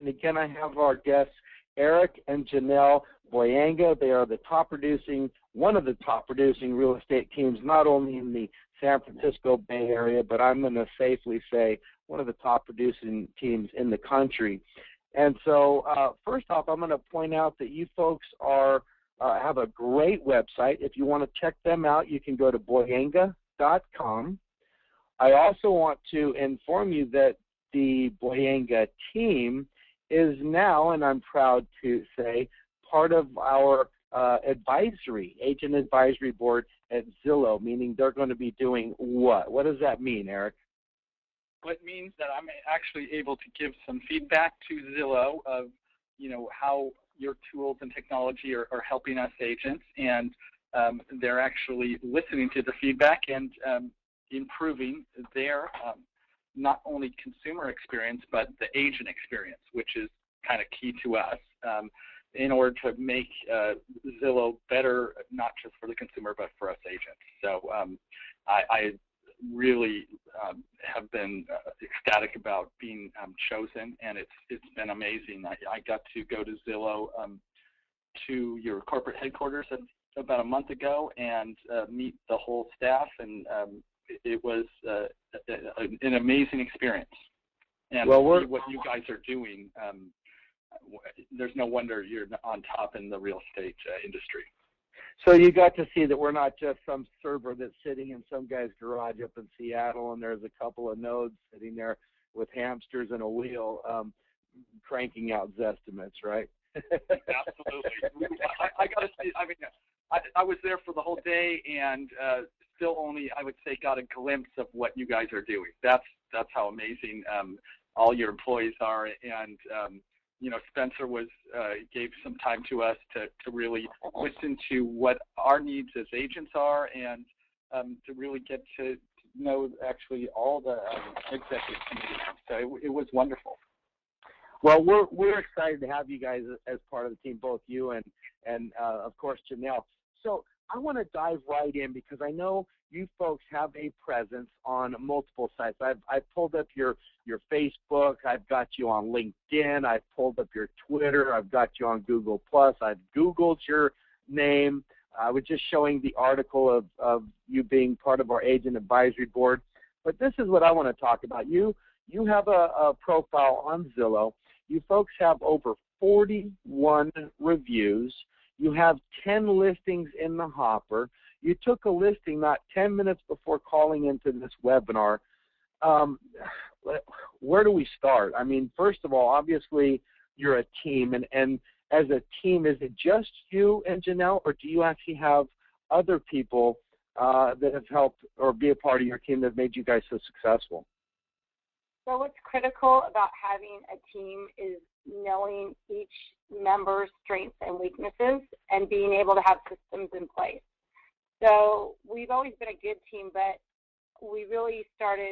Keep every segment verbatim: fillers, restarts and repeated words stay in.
again, I have our guests, Eric and Janelle Boyanga. They are the top producing, one of the top producing real estate teams, not only in the San Francisco Bay Area, but I'm going to safely say one of the top producing teams in the country. And so, uh, first off, I'm going to point out that you folks are uh, have a great website. If you want to check them out, you can go to boyanga dot com. I also want to inform you that the Boyanga team is now, and I'm proud to say, part of our uh, advisory, agent advisory board at Zillow, meaning they're going to be doing what? What does that mean, Eric? Well, it means that I'm actually able to give some feedback to Zillow of, you know, how your tools and technology are, are helping us agents, and um, they're actually listening to the feedback and um, improving their um, not only consumer experience, but the agent experience, which is kind of key to us um, in order to make uh, Zillow better, not just for the consumer, but for us agents. So um, I, I really um, have been uh, ecstatic about being um, chosen, and it's it's been amazing. I, I got to go to Zillow um, to your corporate headquarters about a month ago and uh, meet the whole staff, and um, it, it was uh, an amazing experience. And well, we're, what you guys are doing, um, there's no wonder you're on top in the real estate uh, industry. So you got to see that we're not just some server that's sitting in some guy's garage up in Seattle, and there's a couple of nodes sitting there with hamsters and a wheel um, cranking out Zestimates, right? Absolutely. I, I got to say, I mean, I, I was there for the whole day, and uh, still only, I would say, got a glimpse of what you guys are doing. That's that's how amazing um, all your employees are, and um, you know, Spencer was uh, gave some time to us to, to really listen to what our needs as agents are, and um, to really get to know actually all the um, executive committee. So it, it was wonderful. Well, we're we're excited to have you guys as part of the team, both you and and uh, of course Janelle. So I want to dive right in because I know you folks have a presence on multiple sites. I've I've pulled up your your Facebook. I've got you on LinkedIn. I've pulled up your Twitter. I've got you on Google Plus. I've Googled your name. I was just showing the article of of you being part of our agent advisory board. But this is what I want to talk about. You you have a, a profile on Zillow. You folks have over forty-one reviews. You have ten listings in the hopper. You took a listing not ten minutes before calling into this webinar. Um, where do we start? I mean, first of all, obviously you're a team, and, and as a team, is it just you and Janelle, or do you actually have other people uh, that have helped or be a part of your team that have made you guys so successful? So what's critical about having a team is knowing each member's strengths and weaknesses and being able to have systems in place. So we've always been a good team, but we really started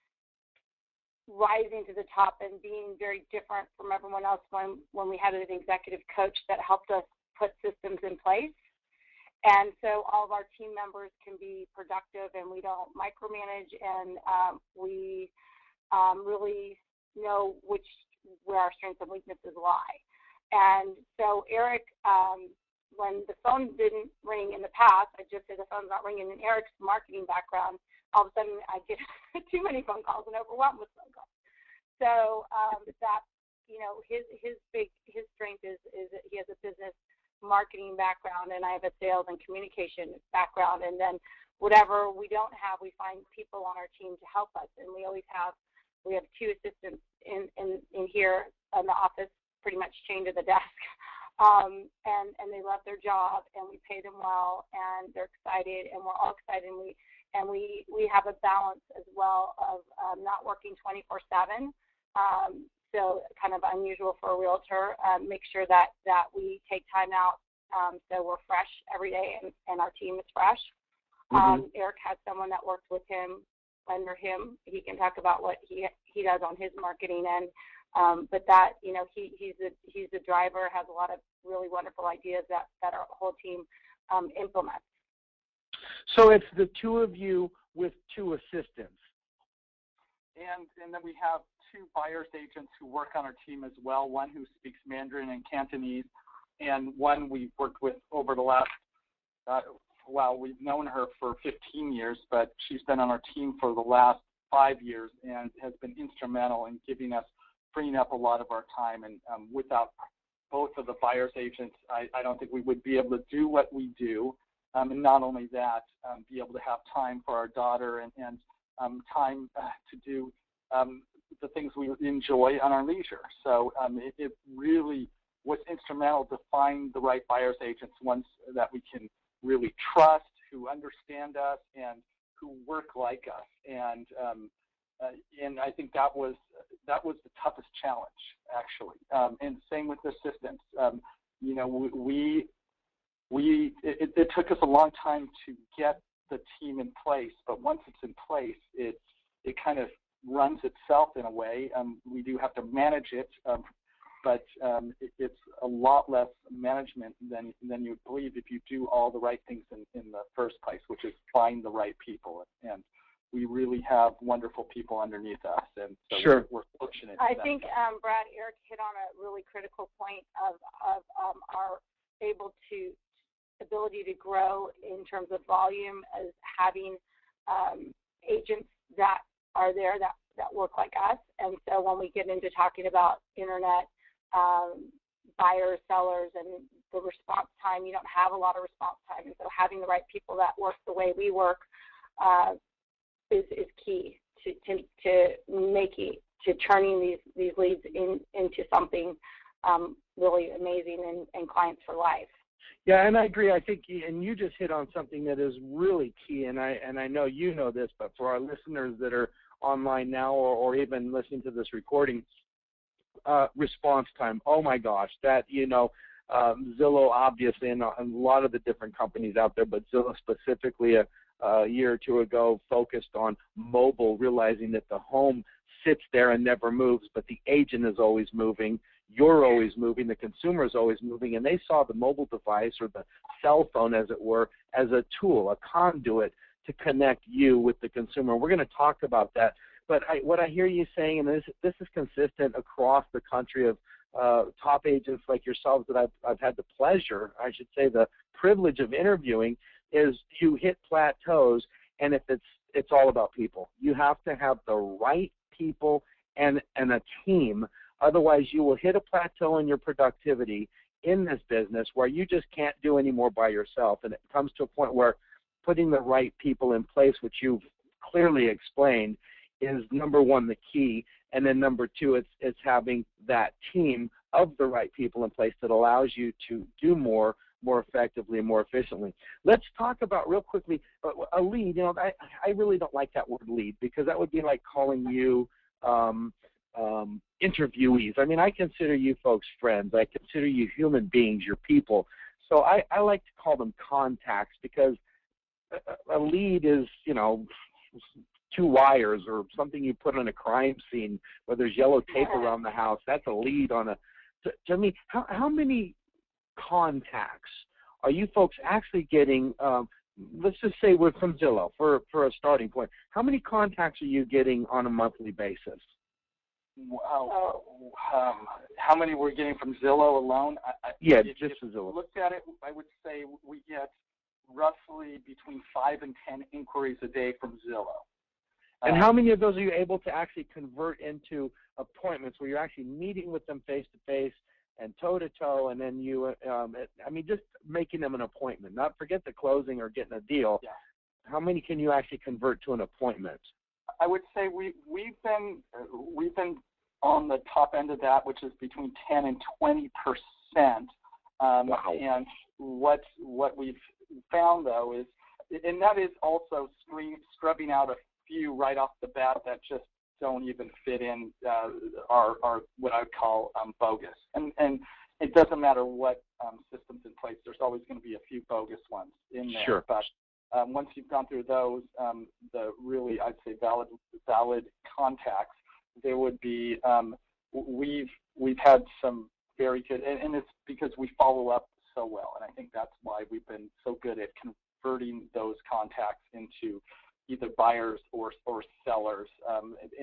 rising to the top and being very different from everyone else when, when we had an executive coach that helped us put systems in place. And so all of our team members can be productive, and we don't micromanage, and um, we um, really know which where our strengths and weaknesses lie. And so Eric, um, when the phone didn't ring in the past, I just said the phone's not ringing. In Eric's marketing background, all of a sudden I get too many phone calls and overwhelmed with phone calls. So um, that, you know, his his big his strength is is that he has a business marketing background, and I have a sales and communication background. And then whatever we don't have, we find people on our team to help us. And we always have we have two assistants in in, in here in the office, pretty much chained to the desk. Um, and, and they love their job, and we pay them well, and they're excited, and we're all excited, and we and we, we have a balance as well of um, not working twenty-four seven, um, so kind of unusual for a realtor. Um, make sure that, that we take time out um, so we're fresh every day, and, and our team is fresh. Mm-hmm. Um, Eric has someone that works with him, under him. He can talk about what he he does on his marketing end. Um, but that, you know, he, he's a he's a driver, has a lot of really wonderful ideas that, that our whole team um, implements. So it's the two of you with two assistants. And and then we have two buyer's agents who work on our team as well, one who speaks Mandarin and Cantonese, and one we've worked with over the last, uh, well, we've known her for fifteen years, but she's been on our team for the last five years and has been instrumental in giving us, freeing up a lot of our time. And um, without both of the buyer's agents, I, I don't think we would be able to do what we do. Um, and not only that, um, be able to have time for our daughter and, and um, time uh, to do um, the things we enjoy on our leisure. So um, it, it really was instrumental to find the right buyer's agents, ones that we can really trust, who understand us, and who work like us. And um, uh, and I think that was that was the toughest challenge, actually. Um, and same with assistants. Um, you know, we we, we it, it took us a long time to get the team in place, but once it's in place, it it kind of runs itself in a way. Um, we do have to manage it, um, but um, it, it's a lot less management than than you'd believe if you do all the right things in, in the first place, which is find the right people. And we really have wonderful people underneath us, and so sure. we're, we're fortunate. I think, um, Brad, Eric hit on a really critical point of, of um, our able to ability to grow in terms of volume as having um, agents that are there that, that work like us. And so when we get into talking about internet um, buyers, sellers, and the response time, you don't have a lot of response time. And so having the right people that work the way we work uh, is, is key to, to, to making, to turning these, these leads in, into something um, really amazing and, and clients for life. Yeah, and I agree. I think, and you just hit on something that is really key, and I and I know you know this, but for our listeners that are online now or, or even listening to this recording, uh, response time. Oh my gosh, that you know, um, Zillow obviously, and a, a lot of the different companies out there, but Zillow specifically a, a year or two ago focused on mobile, realizing that the home sits there and never moves, but the agent is always moving. You're always moving, the consumer is always moving, and they saw the mobile device or the cell phone, as it were, as a tool, a conduit to connect you with the consumer. We're going to talk about that. But I, what I hear you saying, and this, this is consistent across the country of uh, top agents like yourselves that I've, I've had the pleasure, I should say the privilege of interviewing, is you hit plateaus, and if it's, it's all about people. You have to have the right people and, and a team. Otherwise, you will hit a plateau in your productivity in this business where you just can't do any more by yourself. And it comes to a point where putting the right people in place, which you've clearly explained, is number one, the key. And then number two, it's, it's having that team of the right people in place that allows you to do more, more effectively and more efficiently. Let's talk about real quickly a lead. You know, I, I really don't like that word lead, because that would be like calling you um, um, interviewees. I mean, I consider you folks friends. I consider you human beings, your people. So I, I like to call them contacts, because a, a lead is, you know, two wires or something you put on a crime scene where there's yellow tape around the house. That's a lead on a, to, to me, how, how many contacts are you folks actually getting? Um, let's just say we're from Zillow for, for a starting point. How many contacts are you getting on a monthly basis? Wow. Um, how many we're getting from Zillow alone? I, yeah, if, just if Zillow. Looked at it, I would say we get roughly between five and ten inquiries a day from Zillow. And um, how many of those are you able to actually convert into appointments where you're actually meeting with them face to face and toe to toe, and then you, um, I mean, just making them an appointment? Not forget the closing or getting a deal. Yeah. How many can you actually convert to an appointment? I would say we we've been we've been on the top end of that, which is between ten and twenty percent. Um, wow. And what what we've found though is, and that is also screen, scrubbing out a few right off the bat that just don't even fit in uh, are are what I would call um, bogus. And and it doesn't matter what um, system's in place. There's always going to be a few bogus ones in there. Sure. But Um, once you've gone through those, um, the really, I'd say, valid valid contacts, there would be, um, we've we've had some very good, and, and it's because we follow up so well, and I think that's why we've been so good at converting those contacts into either buyers or or sellers. Um, and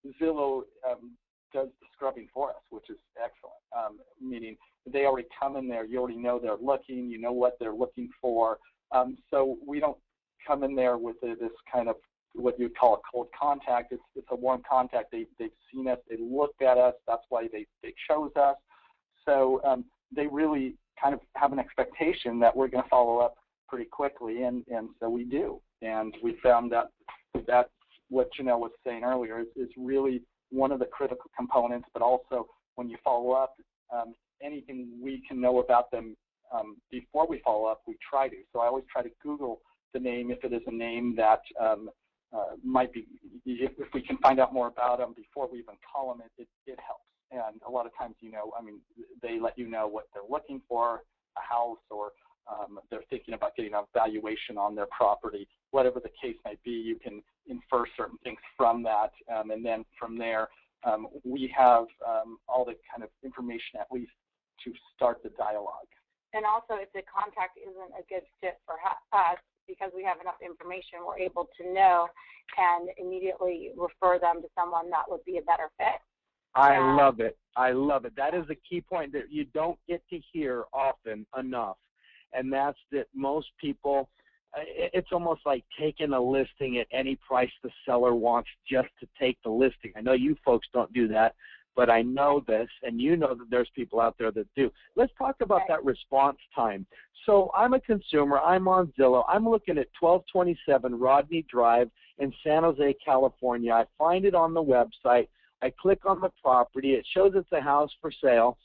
Zillow um, does the scrubbing for us, which is excellent, um, meaning they already come in there. You already know they're looking. You know what they're looking for. Um, so we don't come in there with a, this kind of what you'd call a cold contact. It's, it's a warm contact. They, they've seen us. They looked at us. That's why they, they chose us. So um, they really kind of have an expectation that we're going to follow up pretty quickly, and, and so we do. And we found that that's what Janelle was saying earlier is, is really one of the critical components, but also when you follow up, um, anything we can know about them um, before we follow up, we try to. So I always try to Google the name if it is a name that um, uh, might be, if, if we can find out more about them before we even call them, it, it, it helps. And a lot of times, you know, I mean, they let you know what they're looking for, a house, or um, they're thinking about getting a valuation on their property. Whatever the case might be, you can infer certain things from that. Um, and then from there, um, we have um, all the kind of information at least to start the dialogue. And also, if the contact isn't a good fit for us, because we have enough information, we're able to know and immediately refer them to someone that would be a better fit. I um, love it. I love it. That is a key point that you don't get to hear often enough, and that's that most people, it's almost like taking a listing at any price the seller wants just to take the listing. I know you folks don't do that, but I know this, and you know that there's people out there that do. Let's talk about that response time. So I'm a consumer. I'm on Zillow. I'm looking at twelve twenty-seven Rodney Drive in San Jose, California. I find it on the website. I click on the property. It shows it's a house for sale.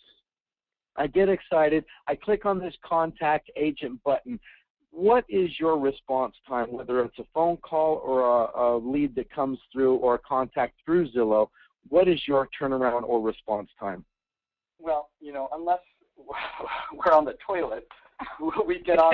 I get excited. I click on this contact agent button. What is your response time, whether it's a phone call or a, a lead that comes through or a contact through Zillow? What is your turnaround or response time? Well, you know, unless we're on the toilet, we get on.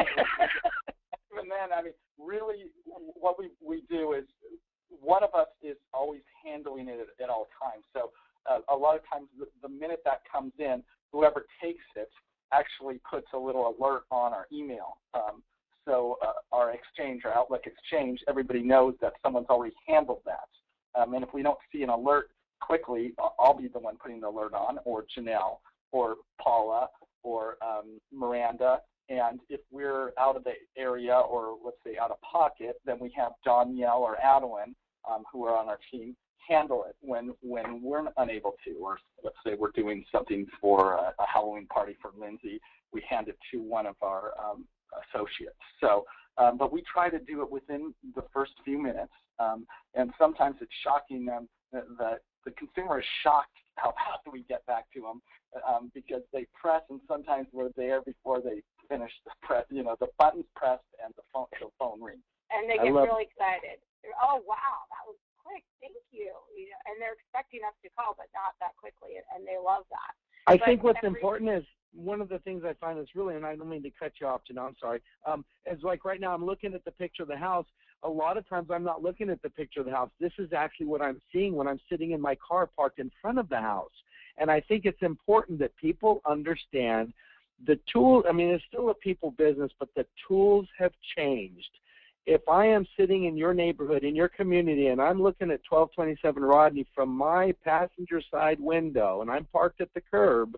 Even then, I mean, really what we, we do is one of us is always handling it at, at all times. So uh, a lot of times the, the minute that comes in, whoever takes it actually puts a little alert on our email. Um, so uh, our exchange, our Outlook exchange, everybody knows that someone's already handled that. Um, and if we don't see an alert quickly, I'll be the one putting the alert on, or Janelle, or Paula, or um, Miranda. And if we're out of the area, or let's say out of pocket, then we have Danielle or Adeline, um, who are on our team, handle it when when we're unable to. Or let's say we're doing something for a, a Halloween party for Lindsay, we hand it to one of our um, associates. So, um, but we try to do it within the first few minutes. Um, and sometimes it's shocking um, that the consumer is shocked how fast we get back to them um, because they press, and sometimes we're there before they finish the press. You know, the button's pressed and the phone the phone rings. And they get really excited. They're, oh wow, that was quick, thank you. you know, and they're expecting us to call, but not that quickly, and they love that. I but think what's every, important is one of the things I find is really, and I don't mean to cut you off, Janelle, I'm sorry, um, is like right now I'm looking at the picture of the house. A lot of times I'm not looking at the picture of the house. This is actually what I'm seeing when I'm sitting in my car parked in front of the house. And I think it's important that people understand the tools. I mean, it's still a people business, but the tools have changed. If I am sitting in your neighborhood, in your community, and I'm looking at twelve twenty-seven Rodney from my passenger side window, and I'm parked at the curb,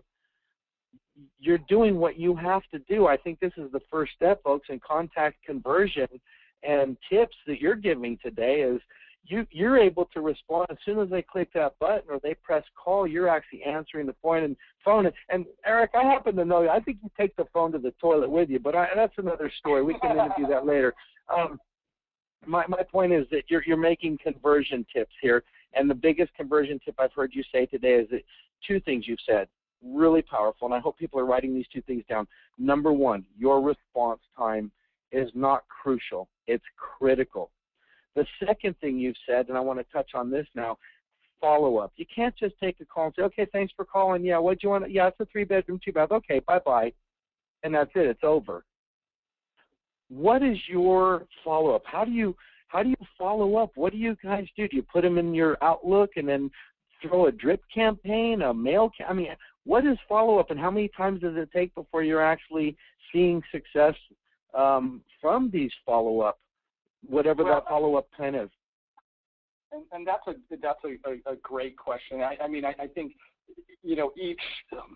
you're doing what you have to do. I think this is the first step, folks, in contact conversion. And tips that you're giving today is you, you're able to respond as soon as they click that button or they press call. You're actually answering the phone and phone. And, and Eric, I happen to know you. I think you take the phone to the toilet with you, but I, that's another story. We can interview that later. Um, my my point is that you're you're making conversion tips here, and the biggest conversion tip I've heard you say today is that two things you've said really powerful, and I hope people are writing these two things down. Number one, your response time is not crucial. It's critical. The second thing you've said, and I want to touch on this now, follow-up. You can't just take a call and say, okay, thanks for calling. Yeah, what do you want? Yeah, it's a three-bedroom, two-bath. Okay, bye-bye. And that's it. It's over. What is your follow-up? How do you how do you follow up? What do you guys do? Do you put them in your Outlook and then throw a drip campaign, a mail ca- I mean, what is follow-up, and how many times does it take before you're actually seeing success um, from these follow-up, whatever well, that follow-up plan is? and, and that's a that's a, a, a great question. I, I mean, I, I think you know each um,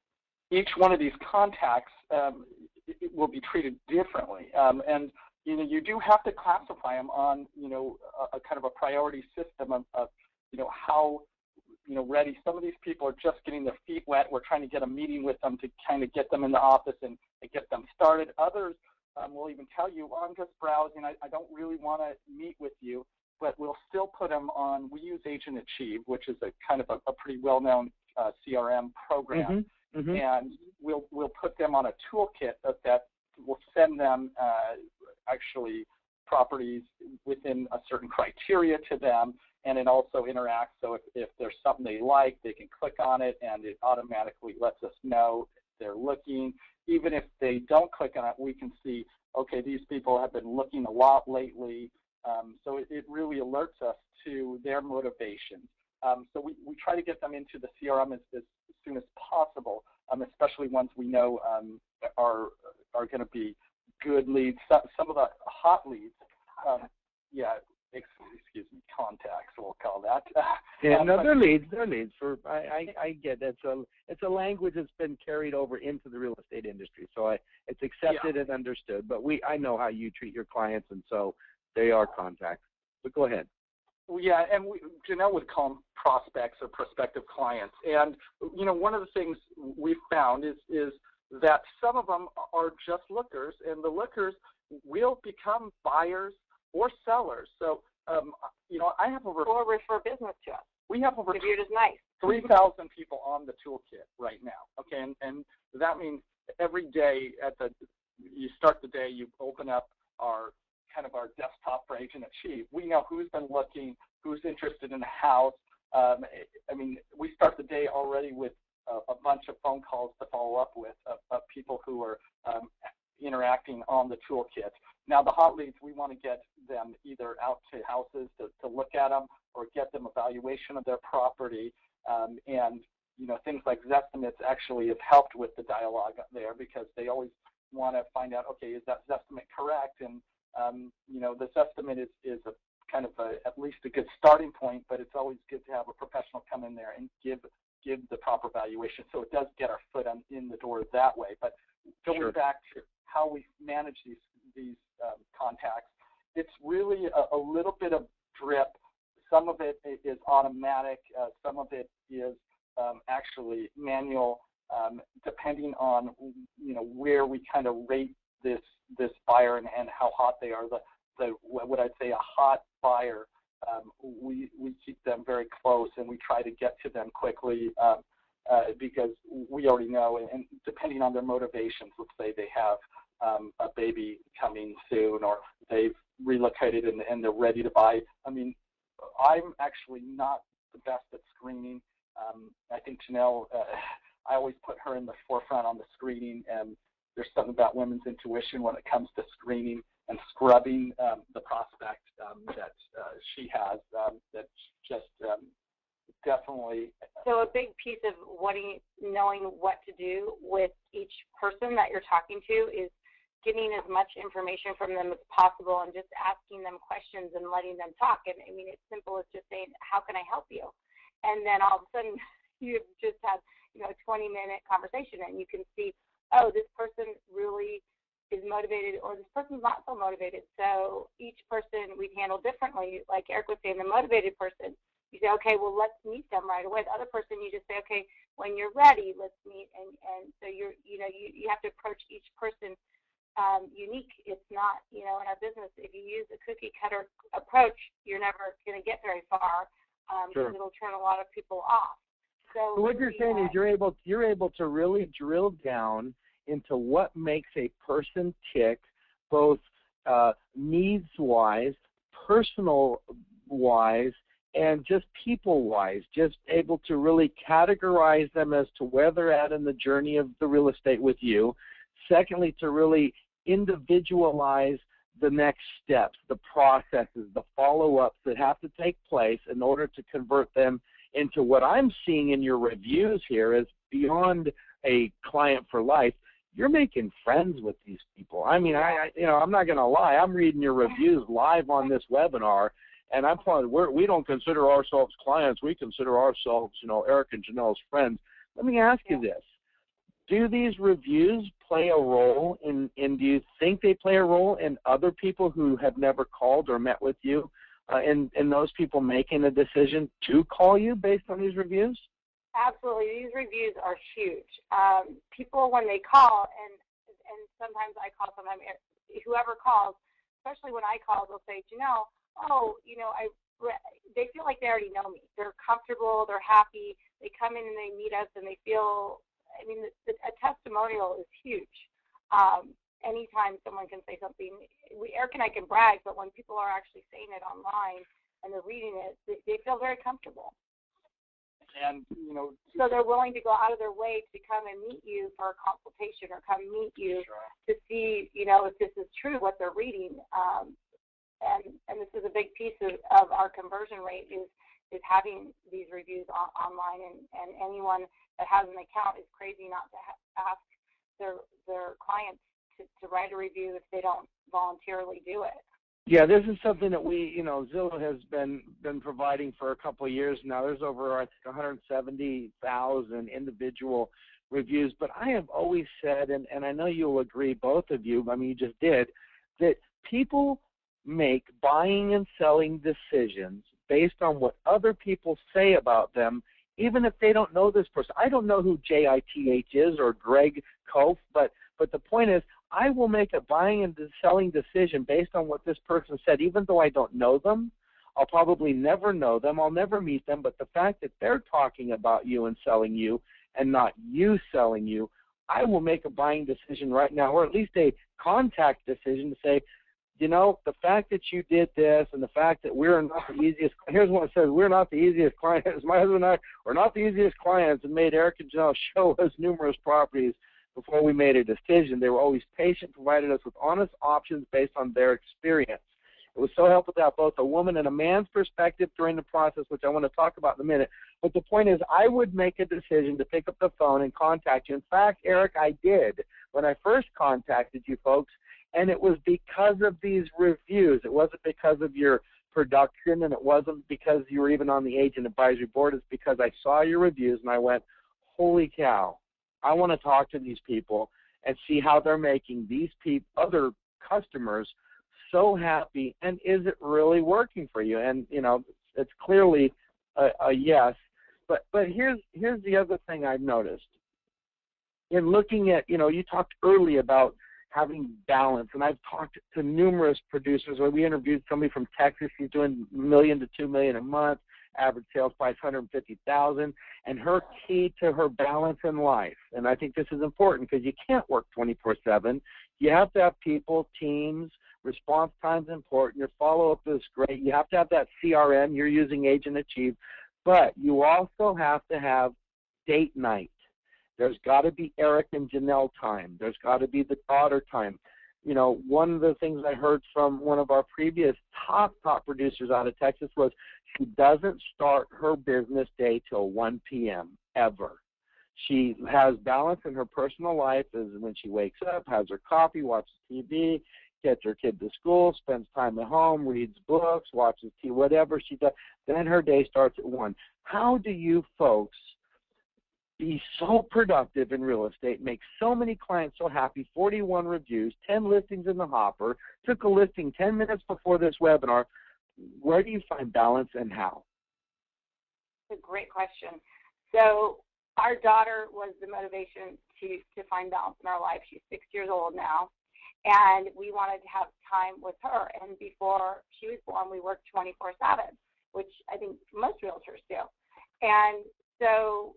each one of these contacts um, it, it will be treated differently, um, and you know you do have to classify them on you know a, a kind of a priority system of, of you know how you know ready. Some of these people are just getting their feet wet. We're trying to get a meeting with them to kind of get them in the office and, and get them started. Others um, will even tell you, well, I'm just browsing. I, I don't really want to meet with you. But we'll still put them on, we use Agent Achieve, which is a kind of a, a pretty well-known uh, C R M program. Mm-hmm, mm-hmm. And we'll we'll put them on a toolkit that, that will send them uh, actually properties within a certain criteria to them, and it also interacts. So if, if there's something they like, they can click on it, and it automatically lets us know they're looking. Even if they don't click on it, we can see, okay, these people have been looking a lot lately. Um, so it, it really alerts us to their motivation. Um, so we, we try to get them into the C R M as, as soon as possible, um, especially ones we know um, are are going to be good leads. Some, some of the hot leads, um, yeah, excuse me, contacts we'll call that. Yeah, um, no, but, they're leads. They're leads. For I, I, I get that. So it's a language that's been carried over into the real estate industry. So I, it's accepted yeah. and understood. But we, I know how you treat your clients, and so. They are contacts, but go ahead. Yeah, and we, Janelle would call them prospects or prospective clients. And, you know, one of the things we've found is, is that some of them are just lookers, and the lookers will become buyers or sellers. So, um, you know, I have over... Or refer business to us. We have over viewed as nice. three thousand people on the toolkit right now, okay? And, and that means every day at the, you start the day, you open up our kind of our desktop for Agent Achieve. We know who's been looking, who's interested in a house. Um, I mean, we start the day already with a, a bunch of phone calls to follow up with of, of people who are um, interacting on the toolkit. Now, the hot leads, we want to get them either out to houses to, to look at them or get them a valuation of their property. Um, and, you know, things like Zestimates actually have helped with the dialogue there because they always want to find out, okay, is that Zestimate correct? And Um, you know, this estimate is, is a kind of a, at least a good starting point, but it's always good to have a professional come in there and give give the proper valuation. So it does get our foot on, in the door that way. But going sure. back to how we manage these these um, contacts, it's really a, a little bit of drip. Some of it is automatic. Uh, some of it is um, actually manual, um, depending on you know where we kind of rate this this buyer and, and how hot they are. The, the what I'd say a hot buyer, um, we we keep them very close and we try to get to them quickly um, uh, because we already know. And, and depending on their motivations, let's say they have um, a baby coming soon or they've relocated and, and they're ready to buy. I mean, I'm actually not the best at screening. Um, I think Janelle, uh, I always put her in the forefront on the screening, and there's something about women's intuition when it comes to screening and scrubbing um, the prospect um, that uh, she has. Um, that's just um, definitely. So a big piece of what you, knowing what to do with each person that you're talking to is getting as much information from them as possible and just asking them questions and letting them talk. And I mean, it's simple as just saying, "How can I help you?" And then all of a sudden, you've just had you know a twenty minute conversation, and you can see, oh, this person really is motivated, or this person's not so motivated. So each person we handle differently. Like Eric was saying, the motivated person, you say, okay, well, let's meet them right away. The other person, you just say, okay, when you're ready, let's meet. And, and so you're, you know, you, you have to approach each person um, unique. It's not, you know, in our business, if you use a cookie cutter approach, you're never going to get very far um, sure. because it'll turn a lot of people off. So, so what you're saying is you're able you're able to really drill down into what makes a person tick, both uh, needs-wise, personal-wise, and just people-wise. Just able to really categorize them as to where they're at in the journey of the real estate with you. Secondly, to really individualize the next steps, the processes, the follow-ups that have to take place in order to convert them into what I'm seeing in your reviews here is beyond a client for life. You're making friends with these people. I mean, I, I you know, I'm not going to lie. I'm reading your reviews live on this webinar, and I'm fine. We're, we don't consider ourselves clients. We consider ourselves, you know, Eric and Janelle's friends. Let me ask you this. Do these reviews play a role in, in, do you think they play a role in other people who have never called or met with you, uh, in, in those people making a decision to call you based on these reviews? Absolutely. These reviews are huge. Um, people, when they call, and, and sometimes I call, sometimes whoever calls, especially when I call, they'll say, Janelle, oh, you know, I, they feel like they already know me. They're comfortable. They're happy. They come in and they meet us and they feel, I mean, the, the, a testimonial is huge. Um, anytime someone can say something, we, Eric and I can brag, but when people are actually saying it online and they're reading it, they, they feel very comfortable. And, you know, so they're willing to go out of their way to come and meet you for a consultation or come meet you sure. to see, you know, if this is true, what they're reading. Um, and, and this is a big piece of, of our conversion rate is, is having these reviews on, online, and, and anyone that has an account is crazy not to ha- ask their their clients to, to write a review if they don't voluntarily do it. Yeah, this is something that we, you know, Zillow has been been providing for a couple of years now. There's over, I think, one hundred seventy thousand individual reviews. But I have always said, and, and I know you'll agree, both of you, I mean, you just did, that people make buying and selling decisions based on what other people say about them, even if they don't know this person. I don't know who J I T H is or Greg Kof, but, but the point is, I will make a buying and selling decision based on what this person said, even though I don't know them. I'll probably never know them. I'll never meet them. But the fact that they're talking about you and selling you and not you selling you, I will make a buying decision right now, or at least a contact decision to say, you know, the fact that you did this and the fact that we're not the easiest, here's what it says, we're not the easiest clients. My husband and I were not the easiest clients and made Eric and Janelle show us numerous properties before we made a decision. They were always patient, provided us with honest options based on their experience. It was so helpful to have both a woman and a man's perspective during the process, which I want to talk about in a minute. But the point is, I would make a decision to pick up the phone and contact you. In fact, Eric, I did when I first contacted you folks, and it was because of these reviews. It wasn't because of your production, and it wasn't because you were even on the agent advisory board. It's because I saw your reviews, and I went, holy cow, I want to talk to these people and see how they're making these people, other customers so happy, and is it really working for you? And, you know, it's clearly a, a yes. But, but here's, here's the other thing I've noticed. In looking at, you know, you talked early about having balance, and I've talked to numerous producers. We interviewed somebody from Texas. She's doing a million to two million a month, average sales price one hundred fifty thousand, and her key to her balance in life, and I think this is important because you can't work twenty-four seven. You have to have people, teams, response time's important, your follow-up is great. You have to have that C R M. You're using Agent Achieve, but you also have to have date night. There's got to be Eric and Janelle time. There's got to be the daughter time. You know, one of the things I heard from one of our previous top, top producers out of Texas was she doesn't start her business day till one p m ever. She has balance in her personal life as when she wakes up, has her coffee, watches T V, gets her kid to school, spends time at home, reads books, watches T V, whatever she does. Then her day starts at one. How do you folks be so productive in real estate, make so many clients so happy, forty-one reviews, ten listings in the hopper, took a listing ten minutes before this webinar? Where do you find balance and how? It's a great question. So our daughter was the motivation to, to find balance in our life. She's six years old now, and we wanted to have time with her. And before she was born, we worked twenty-four seven, which I think most realtors do. And so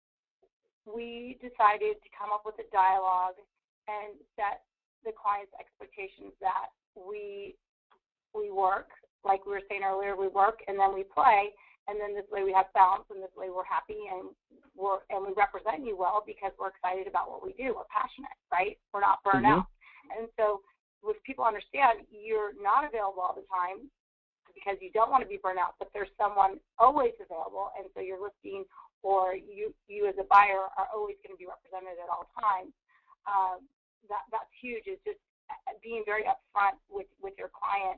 we decided to come up with a dialogue and set the client's expectations that we we work, like we were saying earlier, we work and then we play, and then this way we have balance, and this way we're happy and we're and we represent you well because we're excited about what we do. We're passionate, right? We're not burned Mm-hmm. out. And so if people understand you're not available all the time because you don't want to be burned out, but there's someone always available, and so you're listing or you you as a buyer are always going to be represented at all times. Um, that that's huge. Is just being very upfront with with your client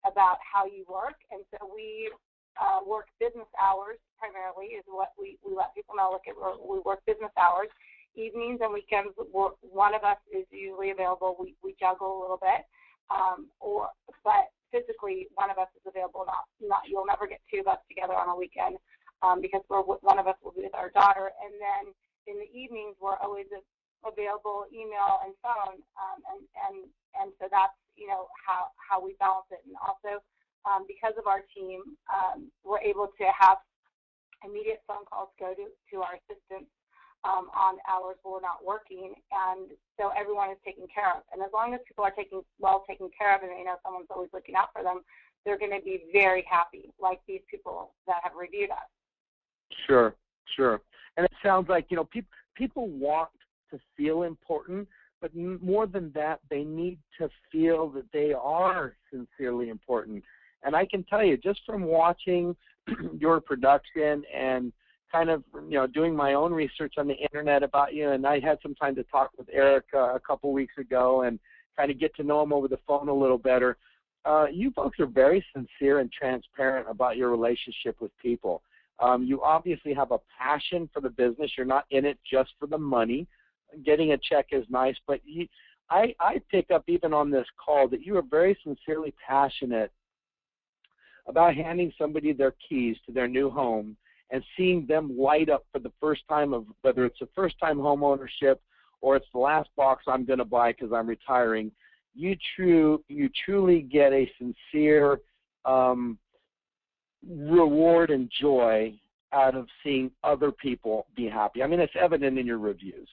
about how you work. And so we uh, work business hours primarily is what we, we let people know. Look, at we work business hours. Evenings and weekends, one of us is usually available. We, we juggle a little bit, um, or but physically one of us is available. Not, not you'll never get two of us together on a weekend um, because we're one of us will be with our daughter. And then in the evenings, we're always available, email and phone, um, and and and so that's you know how how we balance it. And also um, because of our team, um, we're able to have immediate phone calls go to to our assistants. Um, on hours we're not working, and so everyone is taken care of. And as long as people are taken well taken care of, and they know someone's always looking out for them, they're going to be very happy, like these people that have reviewed us. Sure, sure. And it sounds like you know people people want to feel important, but more than that, they need to feel that they are sincerely important. And I can tell you, just from watching your production and kind of, you know, doing my own research on the internet about you, and I had some time to talk with Eric uh, a couple weeks ago and kind of get to know him over the phone a little better. Uh, you folks are very sincere and transparent about your relationship with people. Um, you obviously have a passion for the business. You're not in it just for the money. Getting a check is nice, but you, I, I pick up even on this call that you are very sincerely passionate about handing somebody their keys to their new home and seeing them light up for the first time of whether it's a first-time home ownership or it's the last box I'm going to buy because I'm retiring. You true you truly get a sincere um, reward and joy out of seeing other people be happy. I mean, it's evident in your reviews.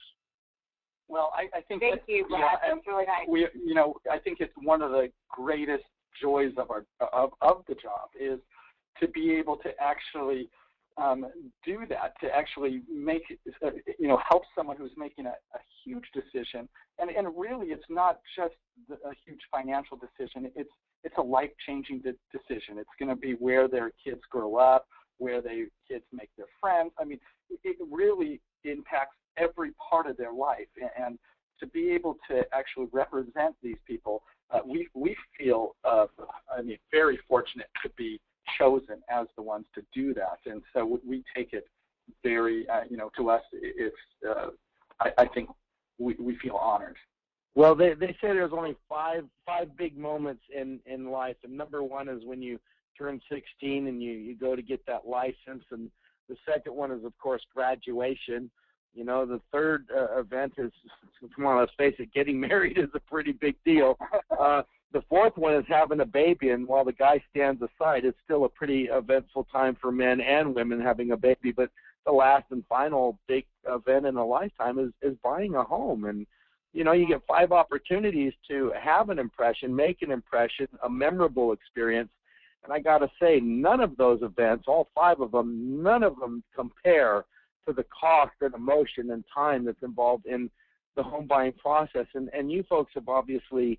Well, I, I think thank that, you, Brad. Yeah, That's really nice. We, you know, I think it's one of the greatest joys of our of, of the job is to be able to actually um, do that, to actually make, uh, you know, help someone who's making a, a huge decision. And and really, it's not just the, a huge financial decision. It's it's a life-changing de- decision. It's going to be where their kids grow up, where their kids make their friends. I mean, it really impacts every part of their life. And to be able to actually represent these people, uh, we we feel, uh, I mean, very fortunate to be chosen as the ones to do that. And so we take it very, uh, you know, to us, it's, uh, I, I think we, we feel honored. Well, they, they say there's only five five big moments in, in life, and number one is when you turn sixteen and you, you go to get that license, and the second one is, of course, graduation. You know, the third uh, event is, come on, let's face it, getting married is a pretty big deal. Uh, the fourth one is having a baby, and while the guy stands aside, it's still a pretty eventful time for men and women having a baby. But the last and final big event in a lifetime is, is buying a home. And, you know, you get five opportunities to have an impression, make an impression, a memorable experience. And I got to say, none of those events, all five of them, none of them compare to the cost and emotion and time that's involved in the home buying process. And, and you folks have obviously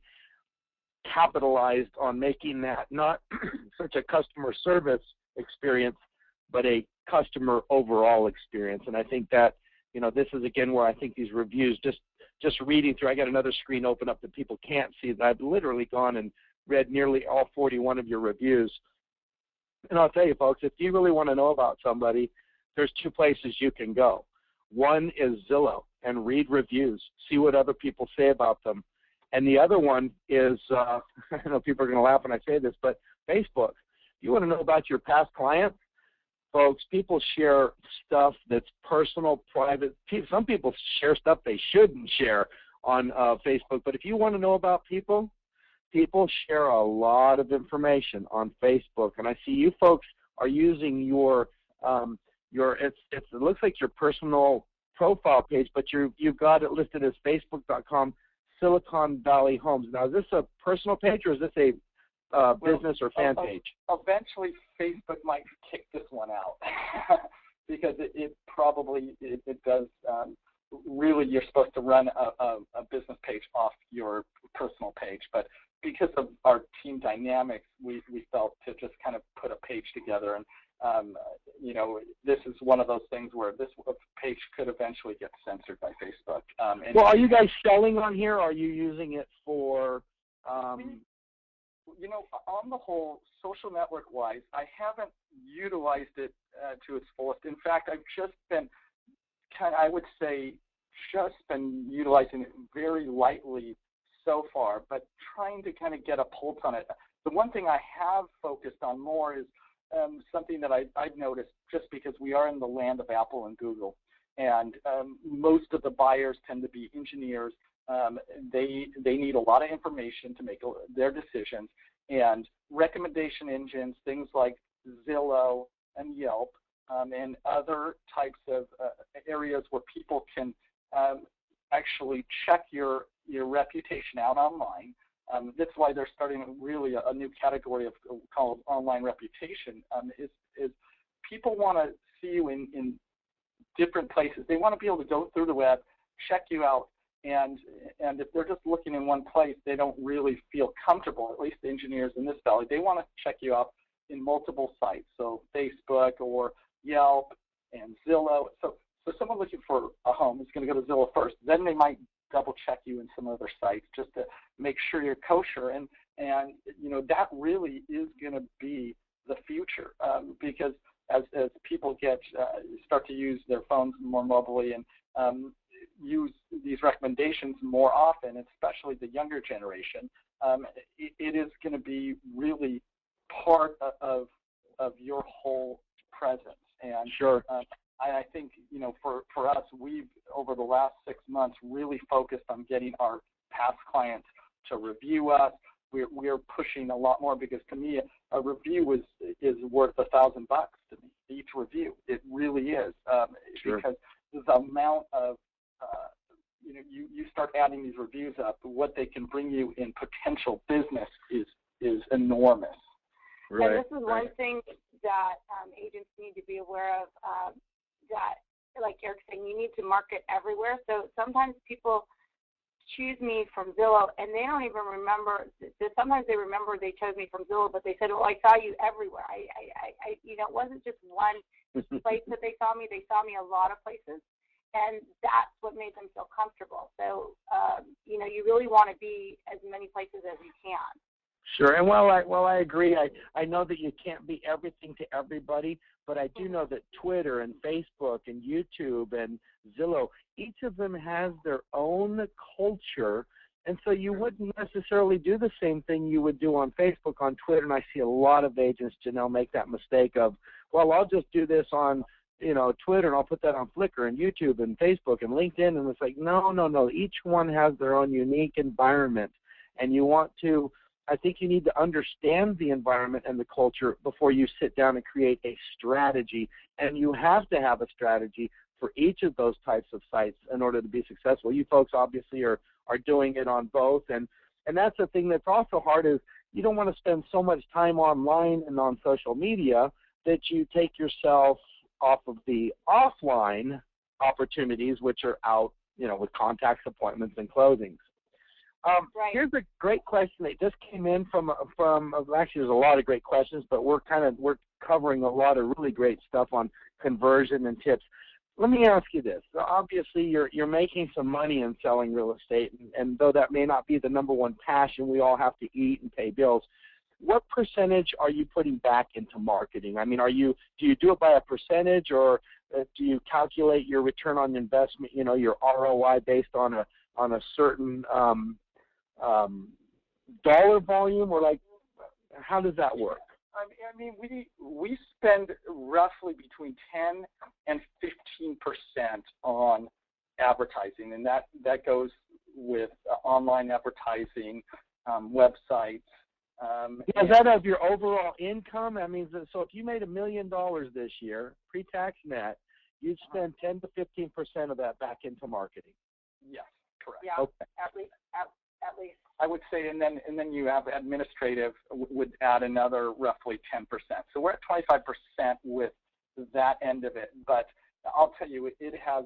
capitalized on making that not such a customer service experience, but a customer overall experience. And I think that, you know, this is again where I think these reviews, just just reading through, I got another screen open up that people can't see, that I've literally gone and read nearly all forty-one of your reviews. And I'll tell you, folks, if you really want to know about somebody, there's two places you can go. One is Zillow, and read reviews, see what other people say about them. And the other one is, uh, I know people are going to laugh when I say this, but Facebook. If you want to know about your past clients, folks, people share stuff that's personal, private. Some people share stuff they shouldn't share on uh, Facebook. But if you want to know about people, people share a lot of information on Facebook. And I see you folks are using your, um, your it's, it's, it looks like your personal profile page, but you're, you've got it listed as facebook dot com Silicon Valley Homes. Now, is this a personal page or is this a uh, business well, or fan uh, page? Eventually, Facebook might kick this one out because it, it probably it, it does. Um, really, you're supposed to run a, a, a business page off your personal page, but because of our team dynamics, we, we felt to just kind of put a page together. And um, you know, this is one of those things where this page could eventually get censored by Facebook. Um, and well, are you guys selling on here? Or are you using it for? Um, you know, on the whole, social network-wise, I haven't utilized it uh, to its fullest. In fact, I've just been kind of, I would say, just been utilizing it very lightly so far, but trying to kind of get a pulse on it. The one thing I have focused on more is um, something that I, I've noticed, just because we are in the land of Apple and Google, and um, most of the buyers tend to be engineers. Um, they they need a lot of information to make their decisions, and recommendation engines, things like Zillow and Yelp, um, and other types of uh, areas where people can um, actually check your your reputation out online. Um, that's why they're starting really a, a new category of called online reputation. Um, is is people want to see you in in different places. They want to be able to go through the web, check you out. And and if they're just looking in one place, they don't really feel comfortable, at least the engineers in this valley. They want to check you out in multiple sites, so Facebook or Yelp and Zillow. So, so someone looking for a home is going to go to Zillow first. Then they might double check you in some other sites just to make sure you're kosher. And, and you know, that really is going to be the future um, because as, as people get uh, start to use their phones more mobilely and um, use these recommendations more often, especially the younger generation, um, it, it is going to be really part of, of of your whole presence. And sure. uh, I, I think, you know, for, for us, we've, over the last six months, really focused on getting our past clients to review us. We're, we're pushing a lot more because, to me, a review is is worth a thousand bucks to me, each review. It really is, um, sure. because the amount of Uh, you know, you, you start adding these reviews up, what they can bring you in potential business is is enormous. Right. And this is right. one thing that um, agents need to be aware of, um, that, like Eric's saying, you need to market everywhere. So sometimes people choose me from Zillow, and they don't even remember. Sometimes they remember they chose me from Zillow, but they said, well, I saw you everywhere. I, I, I you know, it wasn't just one place that they saw me. They saw me a lot of places. And that's what made them feel comfortable. So, um, you know, you really want to be as many places as you can. Sure. And while I while I agree, I, I know that you can't be everything to everybody, but I do know that Twitter and Facebook and YouTube and Zillow, each of them has their own culture. And so you wouldn't necessarily do the same thing you would do on Facebook, on Twitter. And I see a lot of agents, Janelle, make that mistake of, well, I'll just do this on you know, Twitter, and I'll put that on Flickr and YouTube and Facebook and LinkedIn, and it's like, no, no, no. Each one has their own unique environment, and you want to, I think you need to understand the environment and the culture before you sit down and create a strategy, and you have to have a strategy for each of those types of sites in order to be successful. You folks obviously are, are doing it on both, and, and that's the thing that's also hard is you don't want to spend so much time online and on social media that you take yourself off of the offline opportunities, which are out, you know, with contacts, appointments, and closings. Um, right. Here's a great question that just came in from from. Actually, there's a lot of great questions, but we're kind of we're covering a lot of really great stuff on conversion and tips. Let me ask you this: obviously, you're you're making some money in selling real estate, and, and though that may not be the number one passion, we all have to eat and pay bills. What percentage are you putting back into marketing? I mean, are you do you do it by a percentage, or uh, do you calculate your return on investment? You know, your R O I based on a on a certain um, um, dollar volume, or like, how does that work? I mean, we we spend roughly between ten and fifteen percent on advertising, and that that goes with uh, online advertising, um, websites. Um, Is that of your overall income? I mean, so if you made a million dollars this year, pre-tax net, you'd spend ten to fifteen percent of that back into marketing. Yes, correct. Yeah, okay. at least, at, at least. I would say, and then and then you have administrative would add another roughly ten percent. So we're at twenty-five percent with that end of it. But I'll tell you, it, it has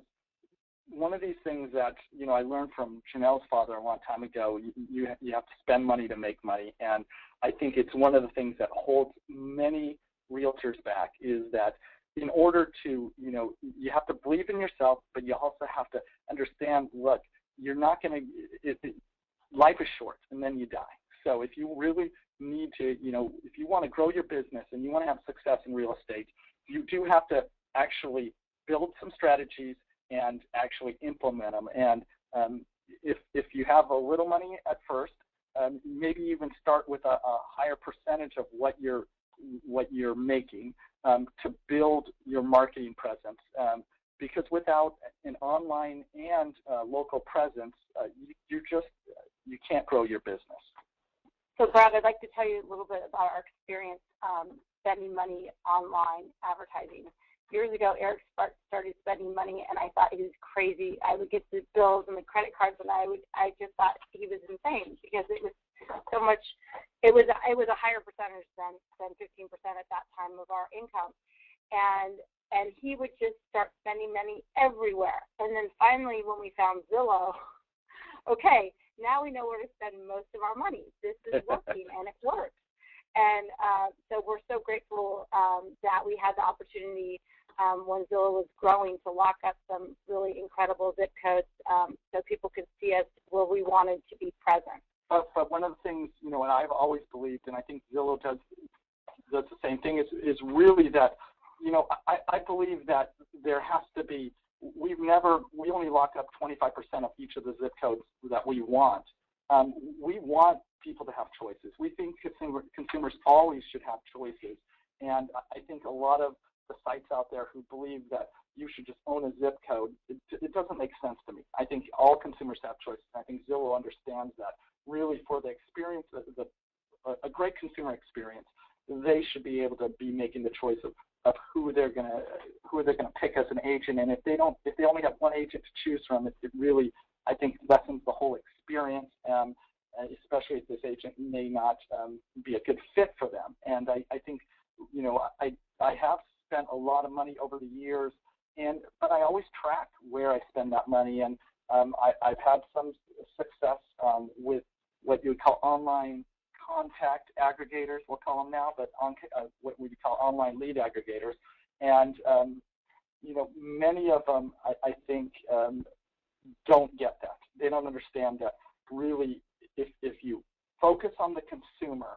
one of these things that, you know, I learned from Janelle's father a long time ago. You, you you have to spend money to make money, and I think it's one of the things that holds many realtors back is that in order to, you know, you have to believe in yourself, but you also have to understand, look, you're not going to, life is short, and then you die. so. If you really need to, you know, if you want to grow your business and you want to have success in real estate, you do have to actually build some strategies and actually implement them. And um, if, if you have a little money at first, um, maybe even start with a, a higher percentage of what you're, what you're making um, to build your marketing presence. Um, because without an online and uh, local presence, uh, you, you just, you can't grow your business. So Brad, I'd like to tell you a little bit about our experience um, spending money online advertising. Years ago, Eric started spending money, and I thought he was crazy. I would get the bills and the credit cards, and I would, I just thought he was insane because it was so much. It was, it was a higher percentage than than fifteen percent at that time of our income, and and he would just start spending money everywhere. And then finally, when we found Zillow, okay, now we know where to spend most of our money. This is working, and it works. And uh, so we're so grateful um, that we had the opportunity um, when Zillow was growing to lock up some really incredible zip codes um, so people could see us where we wanted to be present. But, but one of the things, you know, and I've always believed, and I think Zillow does, does the same thing, is, is really that, you know, I, I believe that there has to be, we've never, we only lock up twenty-five percent of each of the zip codes that we want. Um, we want people to have choices. We think consumer, consumers always should have choices. And I think a lot of the sites out there who believe that you should just own a zip code, it, it doesn't make sense to me. I think all consumers have choices. I think Zillow understands that. Really, for the experience, the, the, a great consumer experience, they should be able to be making the choice of, of who they're gonna who they're gonna pick as an agent. And if they don't, if they only have one agent to choose from, it, it really, I think, lessens the whole experience. Um, especially if this agent may not um, be a good fit for them. And I, I think, you know, I, I have spent a lot of money over the years, and but I always track where I spend that money. And um, I, I've had some success um, with what you would call online contact aggregators, we'll call them now, but on, uh, what we would call online lead aggregators. And, um, you know, many of them, I, I think, um, don't get that. They don't understand that really if, if you focus on the consumer,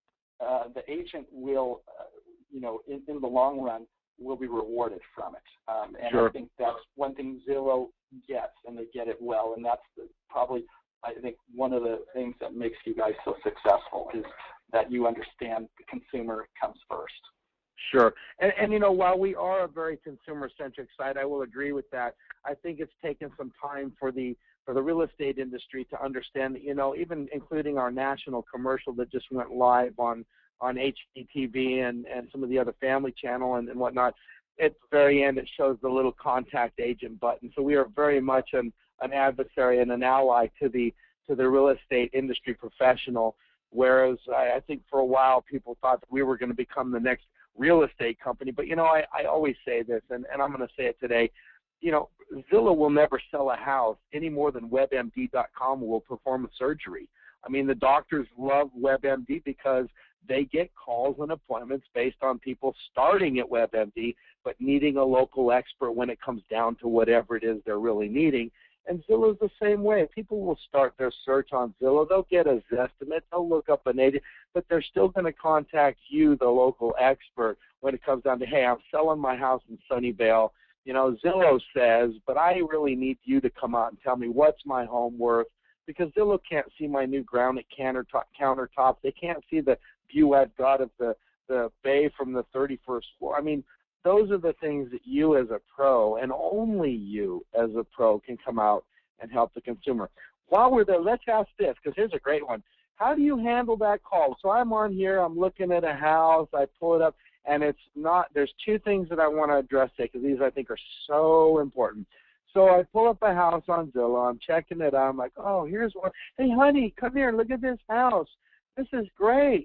uh, the agent will, uh, you know, in, in the long run, will be rewarded from it. Um, and sure. I think that's one thing Zillow gets, and they get it well. And that's the, probably, I think, one of the things that makes you guys so successful is that you understand the consumer comes first. Sure. And, and, you know, while we are a very consumer-centric site, I will agree with that. I think it's taken some time for the for the real estate industry to understand that, you know, even including our national commercial that just went live on, on H G T V and, and some of the other family channel and, and whatnot, at the very end it shows the little contact agent button. So we are very much an, an adversary and an ally to the to the real estate industry professional, whereas I, I think for a while people thought that we were going to become the next real estate company. But, you know, I, I always say this, and, and I'm going to say it today, you know, Zillow will never sell a house any more than WebMD dot com will perform a surgery. I mean, the doctors love WebMD because they get calls and appointments based on people starting at WebMD but needing a local expert when it comes down to whatever it is they're really needing. And Zillow's the same way. People will start their search on Zillow. They'll get a Zestimate. They'll look up an agent, but they're still going to contact you, the local expert, when it comes down to, hey, I'm selling my house in Sunnyvale. You know, Zillow says, but I really need you to come out and tell me what's my home worth, because Zillow can't see my new granite countertop, countertops. They can't see the view I've got of the, the bay from the thirty-first floor. I mean, those are the things that you as a pro, and only you as a pro, can come out and help the consumer. While we're there, let's ask this, because here's a great one. How do you handle that call? So I'm on here, I'm looking at a house, I pull it up, and it's not, there's two things that I want to address today, because these I think are so important. So I pull up a house on Zillow, I'm checking it out, I'm like, oh, here's one. Hey, honey, come here, look at this house. This is great.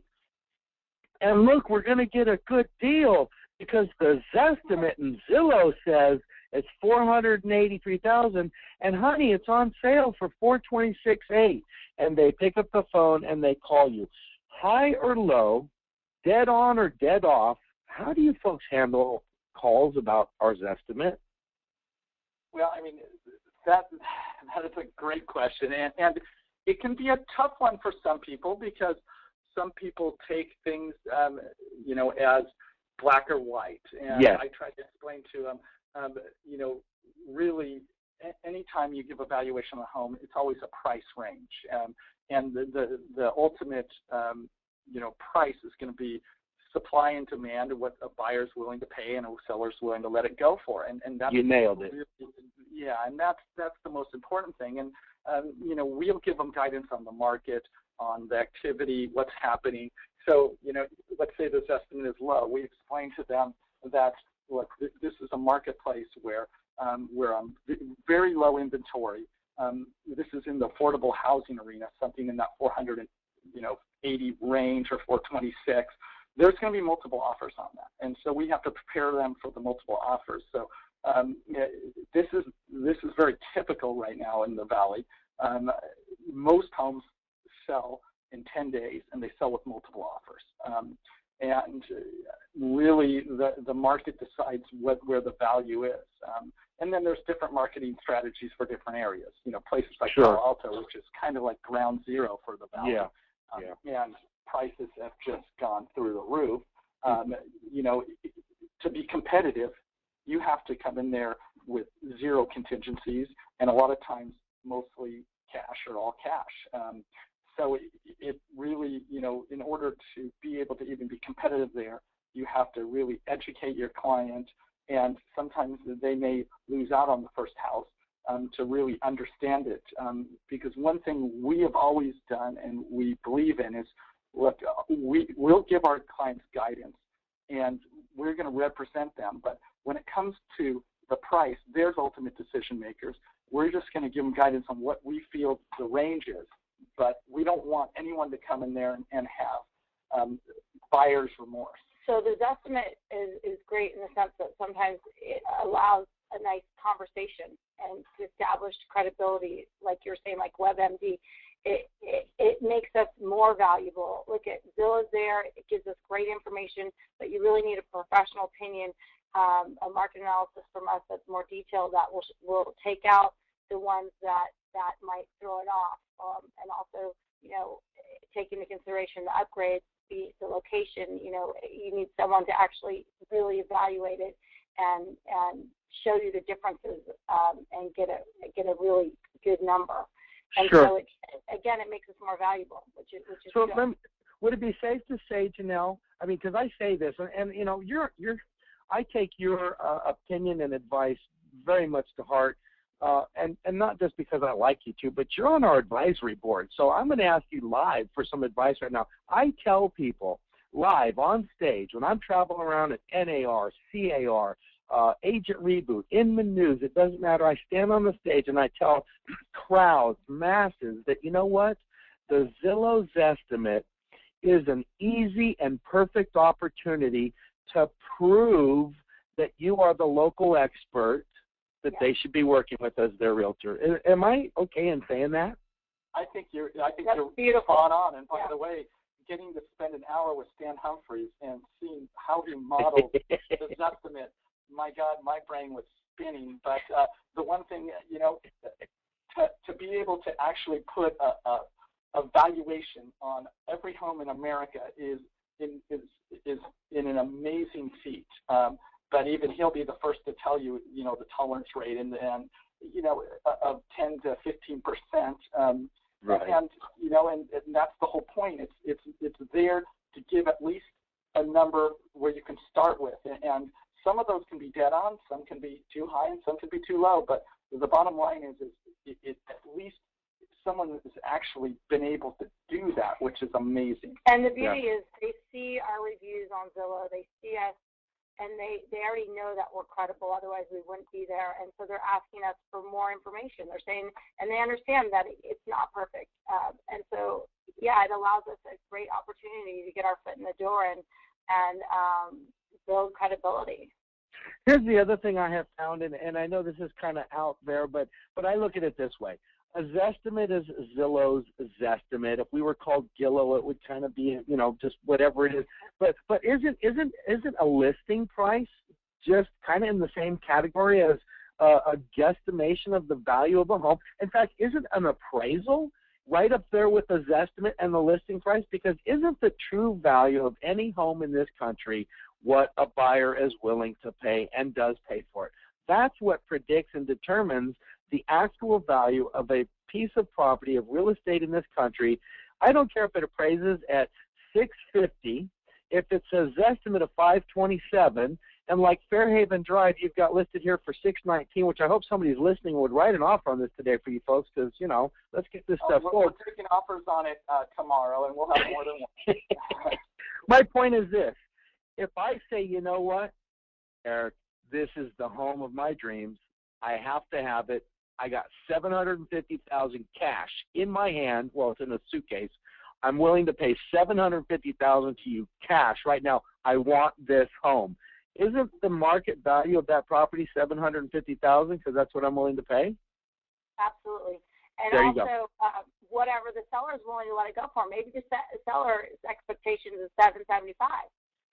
And look, we're going to get a good deal, because the Zestimate in Zillow says it's four hundred eighty-three thousand dollars, and honey, it's on sale for four hundred twenty-six thousand eight hundred dollars. And they pick up the phone and they call you. High or low, dead on or dead off, how do you folks handle calls about our Zestimate? Well, I mean, that that is a great question, and and it can be a tough one for some people because some people take things, um, you know, as black or white. And yes. I try to explain to them, um, you know, really, anytime you give a valuation on a home, it's always a price range. Um, and the, the, the ultimate, um, you know, price is going to be supply and demand, and what a buyer's willing to pay and a seller's willing to let it go for. And, and that's you nailed it. Really, yeah, and that's, that's the most important thing. And, um, you know, we'll give them guidance on the market, on the activity, what's happening. So, you know, let's say this estimate is low. We explain to them that, look, th this is a marketplace where um, we're on very low inventory. Um, this is in the affordable housing arena, something in that four hundred eighty range or four twenty-six. There's going to be multiple offers on that, and so we have to prepare them for the multiple offers. So um, this is this is very typical right now in the Valley. Um, most homes sell in ten days, and they sell with multiple offers. Um, and really, the, the market decides what, where the value is. Um, and then there's different marketing strategies for different areas. You know, places like sure. Palo Alto, which is kind of like ground zero for the Valley. Yeah. Um, yeah. And prices have just gone through the roof. Um, you know, to be competitive, you have to come in there with zero contingencies, and a lot of times mostly cash or all cash. Um, so it, it really, you know, in order to be able to even be competitive there, you have to really educate your client, and sometimes they may lose out on the first house um, to really understand it. Um, because one thing we have always done and we believe in is, look, we, we'll give our clients guidance, and we're going to represent them. But when it comes to the price, there's ultimate decision makers. We're just going to give them guidance on what we feel the range is. But we don't want anyone to come in there and, and have um, buyer's remorse. So the estimate is, is great in the sense that sometimes it allows a nice conversation and to establish credibility, like you're saying, like WebMD. It, it, it makes us more valuable. Look at Zillow's there. It gives us great information, but you really need a professional opinion, um, a market analysis from us that's more detailed that will, will take out the ones that, that might throw it off. Um, and also, you know, take into consideration the upgrades, the, the location. You know, you need someone to actually really evaluate it and and show you the differences um, and get a get a really good number. And sure. so, it, again, it makes us more valuable, which is which is so. good. Let me, would it be safe to say, Janelle? I mean, because I say this, and, and you know, you're you're, I take your uh, opinion and advice very much to heart. Uh, and, and not just because I like you to, but you're on our advisory board. So I'm going to ask you live for some advice right now. I tell people live on stage when I'm traveling around at N A R, C A R, uh, Agent Reboot, Inman News, it doesn't matter. I stand on the stage and I tell crowds, masses, that you know what? The Zillow Zestimate is an easy and perfect opportunity to prove that you are the local expert that yeah. they should be working with as their realtor. Am I okay in saying that? I think you're. I think That's you're beautiful. spot on. And by yeah. the way, getting to spend an hour with Stan Humphries and seeing how he modeled the estimate, my God, my brain was spinning. But uh, the one thing, you know, to, to be able to actually put a, a, a valuation on every home in America is in is is in an amazing feat. Um, But even he'll be the first to tell you, you know, the tolerance rate and, and you know, of ten to fifteen percent. Um, right. And, you know, and, and that's the whole point. It's, it's, it's there to give at least a number where you can start with. And some of those can be dead on, some can be too high, and some can be too low. But the bottom line is, is it, it, at least someone has actually been able to do that, which is amazing. And the beauty yeah. is they see our reviews on Zillow. They see us. And they, they already know that we're credible, otherwise we wouldn't be there. And so they're asking us for more information. They're saying, and they understand that it's not perfect. Uh, and so, yeah, it allows us a great opportunity to get our foot in the door and, and um, build credibility. Here's the other thing I have found, and, and I know this is kind of out there, but, but I look at it this way. A Zestimate is Zillow's Zestimate. If we were called Gillow, it would kind of be, you know, just whatever it is. But but isn't isn't isn't a listing price just kind of in the same category as uh, a guesstimation of the value of a home? In fact, isn't an appraisal right up there with the Zestimate and the listing price? Because isn't the true value of any home in this country what a buyer is willing to pay and does pay for it? That's what predicts and determines the actual value of a piece of property, of real estate in this country. I don't care if it appraises at six fifty, if it's a Zestimate of five twenty-seven, and like Fairhaven Drive, you've got listed here for six nineteen, which I hope somebody's listening would write an offer on this today for you folks, because, you know, let's get this oh, stuff we're, sold. We're taking offers on it uh, tomorrow, and we'll have more than one. My point is this. If I say, you know what, Eric, this is the home of my dreams, I have to have it, I got seven hundred fifty thousand dollars cash in my hand, well, it's in a suitcase, I'm willing to pay seven hundred fifty thousand dollars to you cash right now, I want this home. Isn't the market value of that property seven hundred fifty thousand dollars because that's what I'm willing to pay? Absolutely. And there also, uh, whatever the seller is willing to let it go for. Maybe the seller's expectations is seven seventy-five.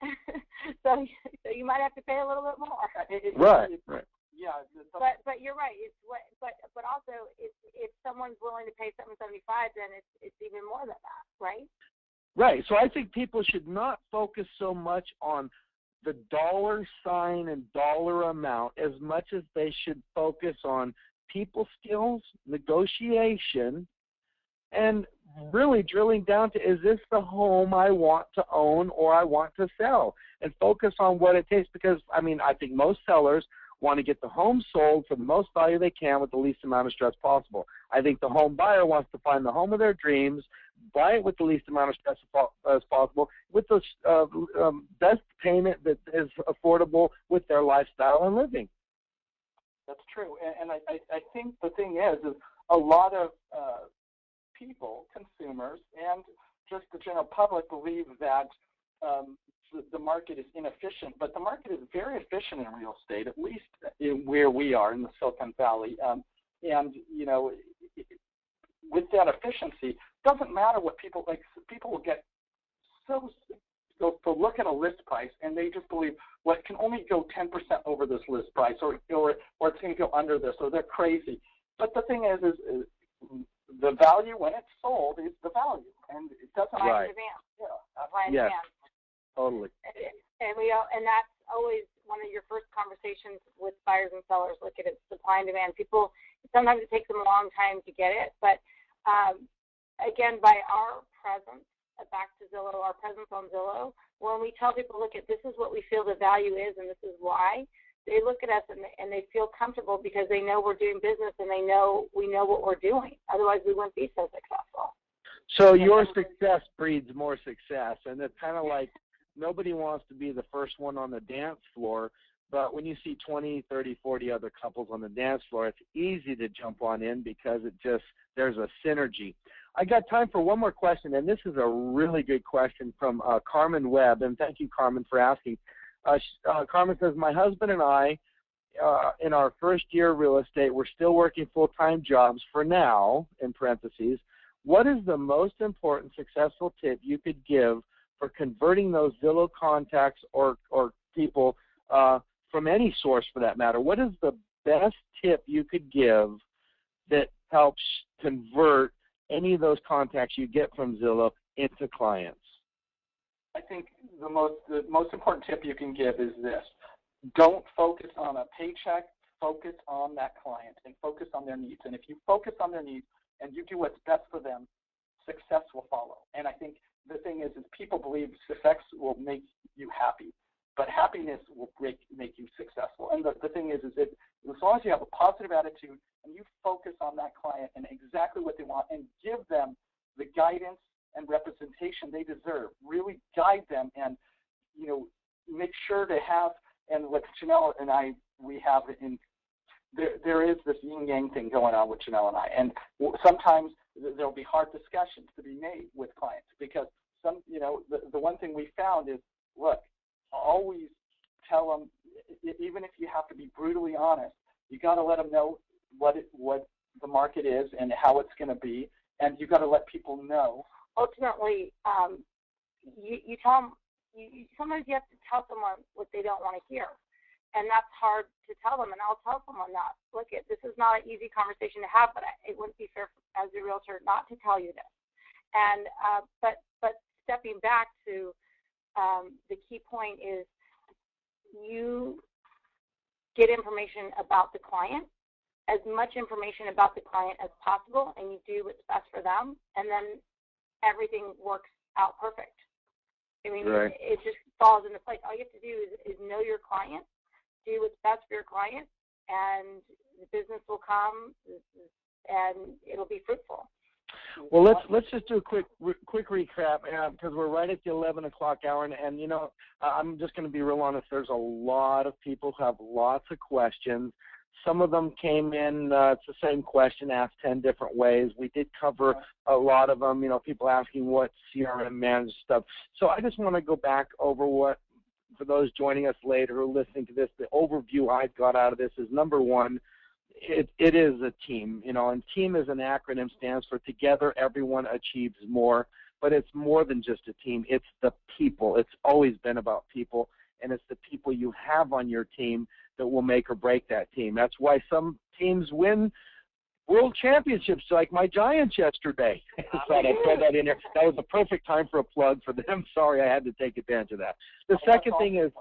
so, so you might have to pay a little bit more. Right. Right. Yeah. But but you're right. It's what. But but also, if if someone's willing to pay seven seventy-five, then it's it's even more than that, right? Right. So I think people should not focus so much on the dollar sign and dollar amount as much as they should focus on people skills, negotiation, and really drilling down to, is this the home I want to own or I want to sell? And focus on what it takes, because, I mean, I think most sellers want to get the home sold for the most value they can with the least amount of stress possible. I think the home buyer wants to find the home of their dreams, buy it with the least amount of stress as possible, with the uh, um, best payment that is affordable with their lifestyle and living. That's true. And, and I, I think the thing is, is a lot of uh, people, consumers, and just the general public believe that um, the, the market is inefficient, but the market is very efficient in real estate, at least in where we are in the Silicon Valley. Um, and, you know, with that efficiency, doesn't matter what people like. People will get so they'll, they'll look at a list price and they just believe, well, it can only go ten percent over this list price, or or or it's going to go under this, or they're crazy. But the thing is, is, is the value when it's sold is the value, and it doesn't. Supply and demand. Yeah, supply and yes, demand. Totally. And, and we and that's always one of your first conversations with buyers and sellers. Look at it, supply and demand. People sometimes it takes them a long time to get it, but um, again, by our presence, back to Zillow, our presence on Zillow, when we tell people, look at this is what we feel the value is and this is why, they look at us and they, and they feel comfortable because they know we're doing business and they know we know what we're doing. Otherwise, we wouldn't be so successful. So your success breeds more success, and it's kind of like nobody wants to be the first one on the dance floor, but when you see twenty, thirty, forty other couples on the dance floor, it's easy to jump on in because it just, there's a synergy. I got time for one more question, and this is a really good question from uh, Carmen Webb, and thank you, Carmen, for asking. Uh, uh, Carmen says, my husband and I, uh, in our first year of real estate, we're still working full-time jobs for now, in parentheses. What is the most important successful tip you could give for converting those Zillow contacts or, or people uh, from any source for that matter? What is the best tip you could give that helps convert any of those contacts you get from Zillow into clients? I think the most the most important tip you can give is this. Don't focus on a paycheck, focus on that client and focus on their needs. And if you focus on their needs and you do what's best for them, success will follow. And I think the thing is, is people believe success will make you happy, but happiness will make, make you successful. And the, the thing is, is that as long as you have a positive attitude and you focus on that client and exactly what they want and give them the guidance and representation they deserve, really guide them and, you know, make sure to have, and what Janelle and I, we have in, there, there is this yin-yang thing going on with Janelle and I. And sometimes there'll be hard discussions to be made with clients because some, you know, the, the one thing we found is, look, always tell them, even if you have to be brutally honest, you got to let them know what it, what the market is and how it's going to be, and you got to let people know. Ultimately, um, you, you tell them, you, sometimes you have to tell someone what they don't want to hear. and that's hard to tell them. And I'll tell someone that, look, it, this is not an easy conversation to have, but I, it wouldn't be fair as a realtor not to tell you this. And uh, but but stepping back to um, the key point is you get information about the client, as much information about the client as possible, and you do what's best for them, and then everything works out perfect. I mean, right. it, it just falls into place. All you have to do is, is know your client, do what's best for your client, and the business will come, and it'll be fruitful. Well, let's let's just do a quick quick recap because uh, we're right at the eleven o'clock hour, and, and you know I'm just going to be real honest. There's a lot of people who have lots of questions. Some of them came in. Uh, it's the same question asked ten different ways. We did cover a lot of them. You know, people asking what C R M managed stuff. So I just want to go back over what, for those joining us later or listening to this, the overview I got out of this is number one. It, it is a team, you know, and team as an acronym stands for together everyone achieves more, but it's more than just a team. It's the people. It's always been about people, and it's the people you have on your team that will make or break that team. That's why some teams win world championships, like my Giants yesterday. Thought I'd throw that in there. That was a perfect time for a plug for them. Sorry, I had to take advantage of that. The second thing is,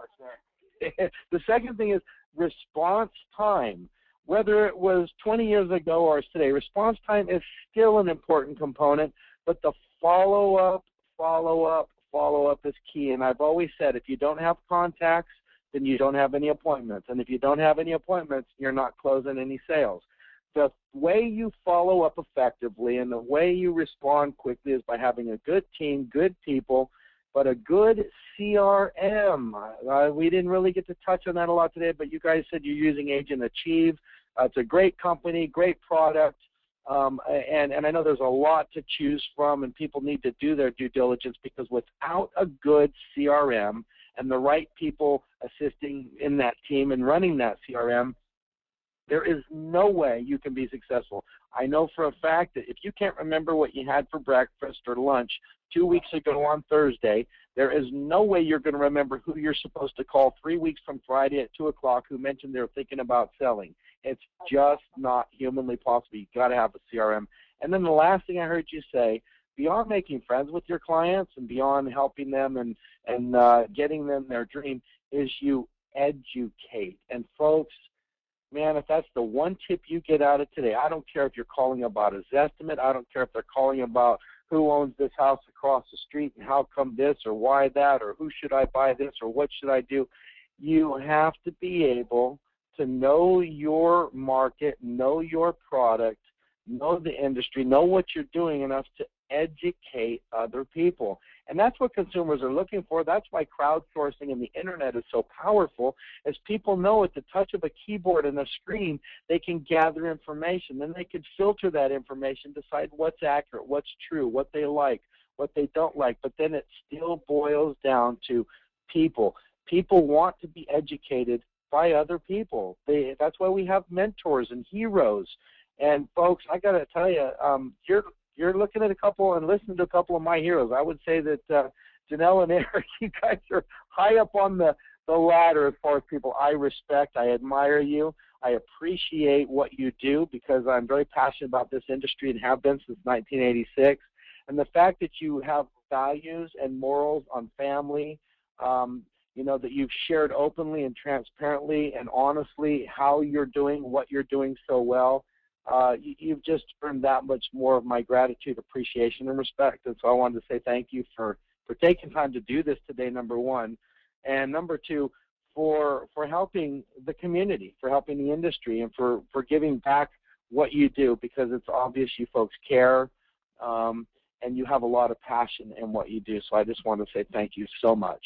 the second thing is response time. Whether it was twenty years ago or today, response time is still an important component, but the follow-up, follow-up, follow-up is key. And I've always said if you don't have contacts, then you don't have any appointments. And if you don't have any appointments, you're not closing any sales. The way you follow up effectively and the way you respond quickly is by having a good team, good people, but a good C R M. Uh, we didn't really get to touch on that a lot today, but you guys said you're using Agent Achieve. Uh, it's a great company, great product, um, and, and I know there's a lot to choose from, and people need to do their due diligence because without a good C R M and the right people assisting in that team and running that C R M, there is no way you can be successful. I know for a fact that if you can't remember what you had for breakfast or lunch two weeks ago on Thursday, there is no way you're going to remember who you're supposed to call three weeks from Friday at two o'clock who mentioned they're thinking about selling. It's just not humanly possible. You've got to have a C R M. And then the last thing I heard you say, beyond making friends with your clients and beyond helping them and, and uh, getting them their dream, is you educate. And folks, man, if that's the one tip you get out of today, I don't care if you're calling about a Zestimate, I don't care if they're calling about who owns this house across the street and how come this or why that or who should I buy this or what should I do. You have to be able to know your market, know your product, know the industry, know what you're doing enough to educate other people. And that's what consumers are looking for. That's why crowdsourcing and the internet is so powerful, as people know at the touch of a keyboard and a screen, they can gather information. Then they can filter that information, decide what's accurate, what's true, what they like, what they don't like. But then it still boils down to people. People want to be educated by other people. They, that's why we have mentors and heroes. And folks, I got to tell you, um, you're You're looking at a couple and listening to a couple of my heroes. I would say that uh, Janelle and Eric, you guys are high up on the, the ladder as far as people I respect. I admire you. I appreciate what you do because I'm very passionate about this industry and have been since nineteen eighty-six. And the fact that you have values and morals on family, um, you know, that you've shared openly and transparently and honestly how you're doing what you're doing so well. Uh, you, you've just earned that much more of my gratitude, appreciation, and respect. And so I wanted to say thank you for, for taking time to do this today, number one. And number two, for for helping the community, for helping the industry, and for, for giving back what you do, because it's obvious you folks care, um, and you have a lot of passion in what you do. So I just want to say thank you so much.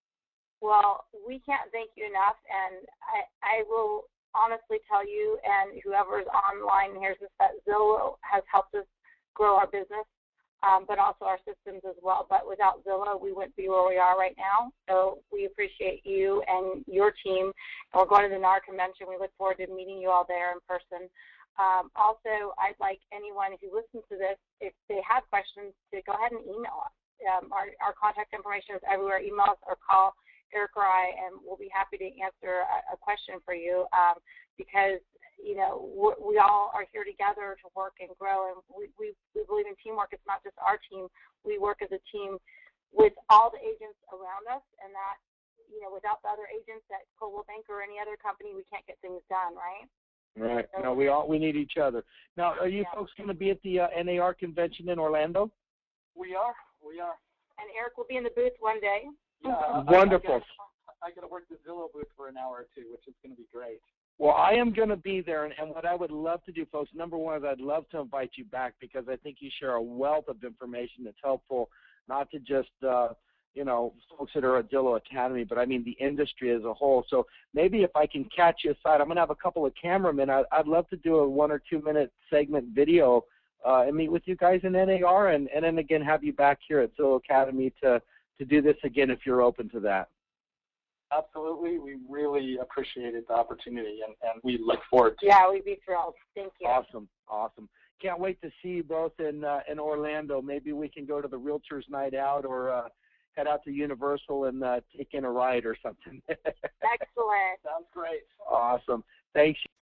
Well, we can't thank you enough, and I, I will honestly tell you, and whoever is online hears this, that Zillow has helped us grow our business, um, but also our systems as well. But without Zillow, we wouldn't be where we are right now. So we appreciate you and your team. And we're going to the N A R convention. We look forward to meeting you all there in person. Um, also, I'd like anyone who listens to this, if they have questions, to go ahead and email us. Um, our, our contact information is everywhere. Email us or call Eric or I, and we'll be happy to answer a, a question for you um, because, you know, we all are here together to work and grow, and we, we, we believe in teamwork. It's not just our team. We work as a team with all the agents around us, and that, you know, without the other agents at Coldwell Banker or any other company, we can't get things done, right? Right. So, no, we all we need each other. Now, are you yeah. folks going to be at the uh, N A R convention in Orlando? We are. We are. And Eric will be in the booth one day. Yeah. Wonderful. I got to work the Zillow booth for an hour or two, which is going to be great. Well, I am going to be there, and, and what I would love to do, folks, number one is I'd love to invite you back because I think you share a wealth of information that's helpful, not to just, uh, you know, folks that are at Zillow Academy, but I mean the industry as a whole. So maybe if I can catch you aside, I'm going to have a couple of cameramen. I, I'd love to do a one or two minute segment video uh, and meet with you guys in N A R, and, and then again have you back here at Zillow Academy to, to do this again if you're open to that. Absolutely. We really appreciated the opportunity, and, and we look forward to it. Yeah, we'd be thrilled. Thank you. Awesome. Awesome. Can't wait to see you both in uh, in Orlando. Maybe we can go to the Realtors Night Out or uh, head out to Universal and uh, take in a ride or something. Excellent. Sounds great. Awesome. Thanks.